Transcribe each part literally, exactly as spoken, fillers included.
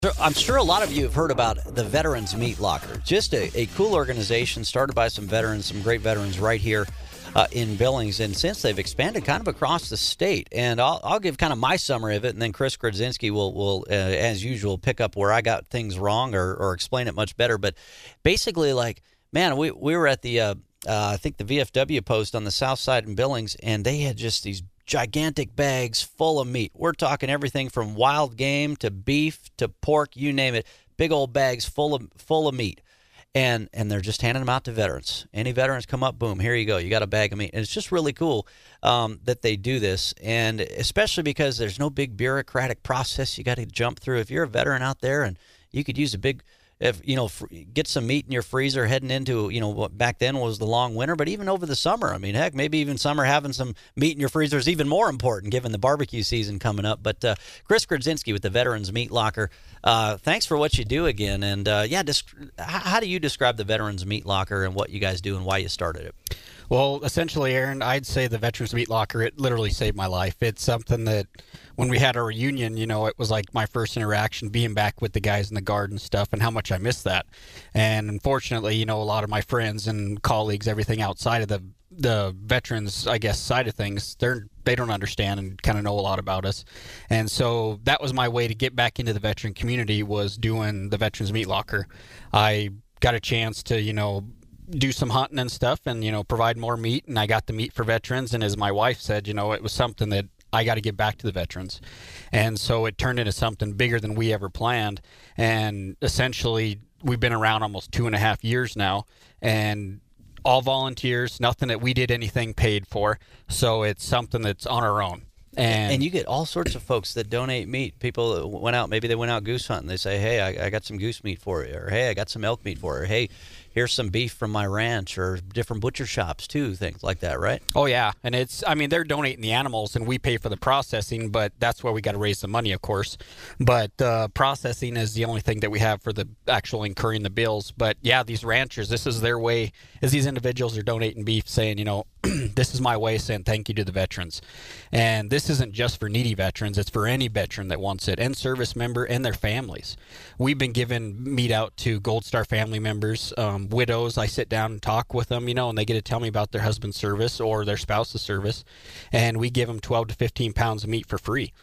So I'm sure a lot of you have heard about the Veterans Meat Locker. Just a, a cool organization started by some veterans, some great veterans right here uh, in Billings. And since they've expanded kind of across the state, and I'll, I'll give kind of my summary of it, and then Chris Grodzinski will, will uh, as usual, pick up where I got things wrong or, or explain it much better. But basically, like, man, we, we were at the, uh, uh, I think, the V F W post on the south side in Billings, and they had just these gigantic bags full of meat. We're talking everything from wild game to beef to pork, you name it. Big old bags full of full of meat. And and they're just handing them out to veterans. Any veterans come up, boom, here you go. You got a bag of meat. And it's just really cool um, that they do this, and especially because there's no big bureaucratic process you got to jump through. If you're a veteran out there and you could use a big If you know, get some meat in your freezer heading into, you know, what back then was the long winter, but even over the summer. I mean, heck, maybe even summer having some meat in your freezer is even more important given the barbecue season coming up. But uh, Chris Grodzinski with the Veterans Meat Locker, uh, thanks for what you do again. And, uh, yeah, desc- how do you describe the Veterans Meat Locker and what you guys do and why you started it? Well, essentially, Aaron, I'd say the Veterans Meat Locker, it literally saved my life. It's something that when we had our reunion, you know, it was like my first interaction being back with the guys in the guard and stuff, and how much I missed that. And unfortunately, you know, a lot of my friends and colleagues, everything outside of the the veterans, I guess, side of things, they're they don't understand and kind of know a lot about us. And so that was my way to get back into the veteran community, was doing the Veterans Meat Locker. I got a chance to, you know, do some hunting and stuff and, you know, provide more meat, and I got the meat for veterans. And as my wife said, you know, it was something that I got to give back to the veterans. And so it turned into something bigger than we ever planned. And essentially, we've been around almost two and a half years now, and all volunteers, nothing that we did anything paid for. So it's something that's on our own. And, and you get all sorts of folks that donate meat. People that went out, maybe they went out goose hunting. They say, hey, I, I got some goose meat for you. Or, hey, I got some elk meat for you. Or, hey, here's some beef from my ranch, or different butcher shops too, things like that, right? Oh, yeah. And it's, I mean, they're donating the animals and we pay for the processing, but that's where we got to raise the money, of course. But uh, processing is the only thing that we have for the actual incurring the bills. But yeah, these ranchers, this is their way, as these individuals are donating beef, saying, you know, this is my way of saying thank you to the veterans. And this isn't just for needy veterans, it's for any veteran that wants it, and service member and their families. We've been giving meat out to Gold Star family members, um, widows. I sit down and talk with them, you know, and they get to tell me about their husband's service or their spouse's service, and we give them twelve to fifteen pounds of meat for free.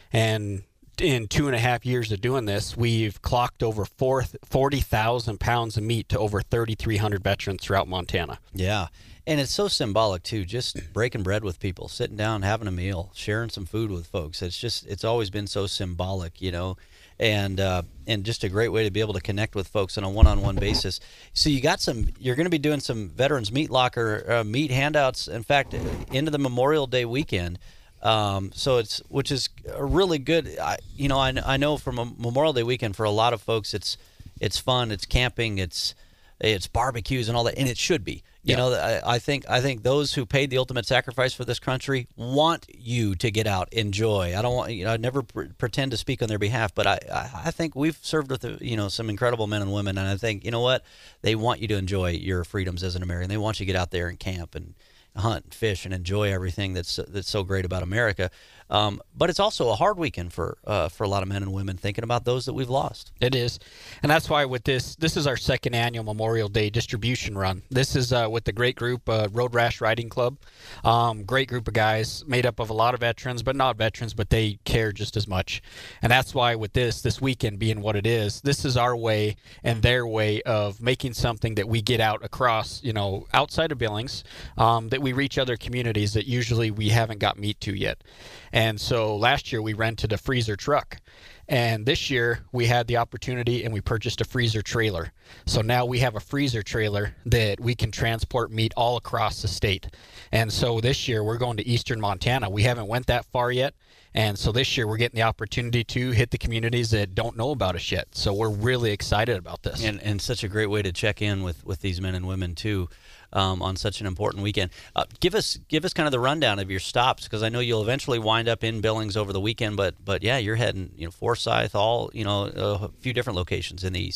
And in two and a half years of doing this, we've clocked over forty thousand pounds of meat to over thirty-three hundred veterans throughout Montana. Yeah. And it's so symbolic, too, just breaking bread with people, sitting down, having a meal, sharing some food with folks. It's just, it's always been so symbolic, you know, and uh, and just a great way to be able to connect with folks on a one-on-one basis. So you got some, you're going to be doing some Veterans Meat Locker uh, meat handouts, in fact, into the Memorial Day weekend. Um, so it's, which is a really good, I, you know, I, I know from a Memorial Day weekend for a lot of folks, it's, it's fun, it's camping, it's, it's barbecues and all that, and it should be. You yeah. know, I, I think I think those who paid the ultimate sacrifice for this country want you to get out, enjoy. I don't want, you know, I never pr- pretend to speak on their behalf, but I, I, I think we've served with, you know, some incredible men and women, and I think, you know what, they want you to enjoy your freedoms as an American. They want you to get out there and camp and hunt and fish and enjoy everything that's that's so great about America. Um, but it's also a hard weekend for uh, for a lot of men and women, thinking about those that we've lost. It is. And that's why with this, this is our second annual Memorial Day distribution run. This is uh, with the great group, uh, Road Rash Riding Club. Um, great group of guys made up of a lot of veterans, but not veterans, but they care just as much. And that's why with this, this weekend being what it is, this is our way and their way of making something that we get out across, you know, outside of Billings, um, that we reach other communities that usually we haven't got meat to yet. And so last year we rented a freezer truck, and this year we had the opportunity and we purchased a freezer trailer. So now we have a freezer trailer that we can transport meat all across the state. And so this year we're going to eastern Montana. We haven't went that far yet. And so this year we're getting the opportunity to hit the communities that don't know about us yet. So we're really excited about this. And and such a great way to check in with, with these men and women too, um, on such an important weekend. Uh, give us give us kind of the rundown of your stops, because I know you'll eventually wind up in Billings over the weekend. But but yeah, you're heading, you know, Forsyth, all, you know, a few different locations in the east.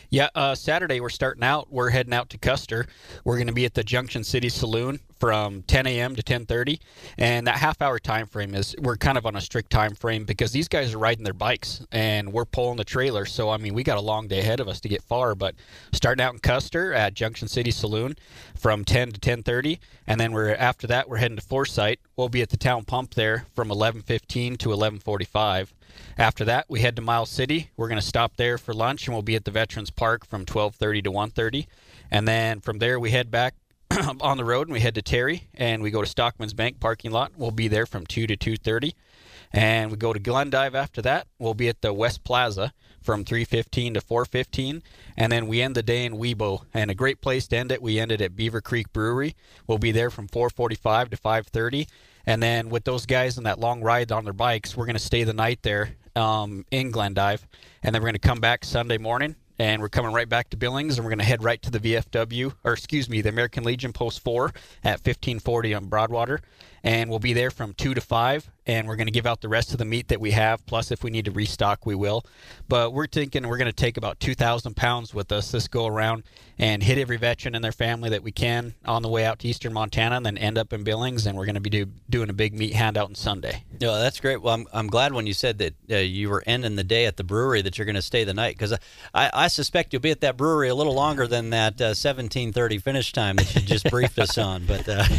Yeah, uh, Saturday we're starting out. We're heading out to Custer. We're going to be at the Junction City Saloon from ten a.m. to ten thirty, and that half-hour time frame is we're kind of on a strict time frame because these guys are riding their bikes and we're pulling the trailer. So I mean, we got a long day ahead of us to get far. But starting out in Custer at Junction City Saloon from ten to ten thirty, and then we're after that we're heading to Forsyth. We'll be at the town pump there from eleven fifteen to eleven forty-five. After that, we head to Miles City. We're going to stop there for lunch, and we'll be at the Veterans Park from twelve thirty to one thirty. And then from there, we head back on the road, and we head to Terry, and we go to Stockman's Bank parking lot. We'll be there from two to two thirty. And we go to Glendive after that. We'll be at the West Plaza from three fifteen to four fifteen. And then we end the day in Webo. And a great place to end it, we ended at Beaver Creek Brewery. We'll be there from four forty-five to five thirty. And then with those guys on that long ride on their bikes, we're going to stay the night there um, in Glendive. And then we're going to come back Sunday morning. And we're coming right back to Billings, and we're going to head right to the V F W, or excuse me, the American Legion Post four at fifteen forty on Broadwater. And we'll be there from two to five, and we're going to give out the rest of the meat that we have, plus if we need to restock, we will. But we're thinking we're going to take about two thousand pounds with us this go around and hit every veteran and their family that we can on the way out to eastern Montana, and then end up in Billings, and we're going to be do, doing a big meat handout on Sunday. No, that's great. Well, I'm, I'm glad when you said that uh, you were ending the day at the brewery that you're going to stay the night, because I, I suspect you'll be at that brewery a little longer than that uh, seventeen thirty finish time that you just briefed us on. But uh,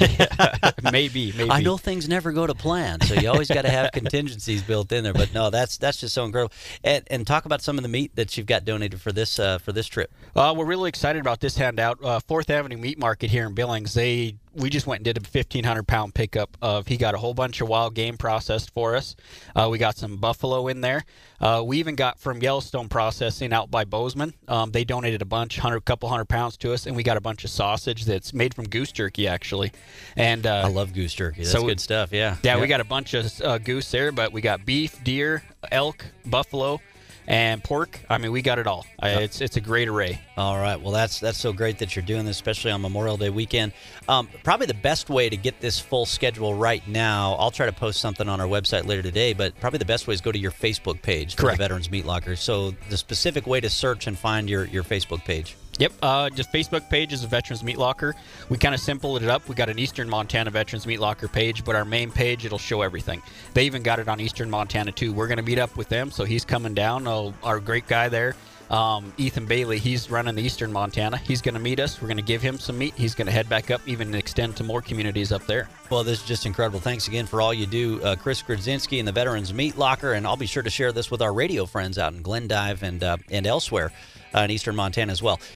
maybe, maybe. I know things never go to plan, so you always got to have contingencies built in there. But no, that's that's just so incredible. And, and talk about some of the meat that you've got donated for this uh, for this trip. Uh, we're really excited about this handout. Uh, Fourth Avenue Meat Market here in Billings, they we just went and did a fifteen hundred pound pickup of, he got a whole bunch of wild game processed for us. Uh, we got some buffalo in there. Uh, we even got from Yellowstone Processing out by Bozeman. Um, they donated a bunch, hundred, couple hundred pounds to us, and we got a bunch of sausage that's made from goose jerky, actually. And uh, I love goose jerky. That's so, good stuff, yeah. Yeah, yep. We got a bunch of uh, goose there, but we got beef, deer, elk, buffalo, and pork. I mean, we got it all. I, it's it's a great array. All right. Well, that's that's so great that you're doing this, especially on Memorial Day weekend. Um, probably the best way to get this full schedule right now, I'll try to post something on our website later today, but probably the best way is go to your Facebook page for Correct. the Veterans Meat Locker. So the specific way to search and find your, your Facebook page. Yep, uh, just Facebook page is a Veterans Meat Locker. We kind of simpled it up. We got an Eastern Montana Veterans Meat Locker page, but our main page, it'll show everything. They even got it on Eastern Montana, too. We're going to meet up with them, so he's coming down. Oh, our great guy there, um, Ethan Bailey, he's running the Eastern Montana. He's going to meet us. We're going to give him some meat. He's going to head back up, even extend to more communities up there. Well, this is just incredible. Thanks again for all you do, uh, Chris Grodzinski and the Veterans Meat Locker, and I'll be sure to share this with our radio friends out in Glendive and, uh, and elsewhere. Uh, in eastern Montana as well.